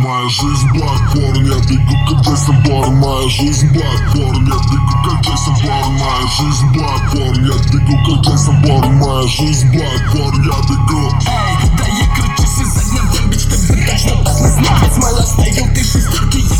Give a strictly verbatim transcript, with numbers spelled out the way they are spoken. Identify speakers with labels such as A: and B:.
A: Моя жизнь Bloodborne, я бегу как Джейсон Борн. Моя жизнь Bloodborne, я бегу как Джейсон Борн. Моя жизнь Bloodborne, я бегу как Джейсон Борн. Моя жизнь Bloodborne, я бегу.
B: Эй, да я кручусь из-за дня, да бич, ты бы точно так не знать. Мой лайфстайл, ты шестерки,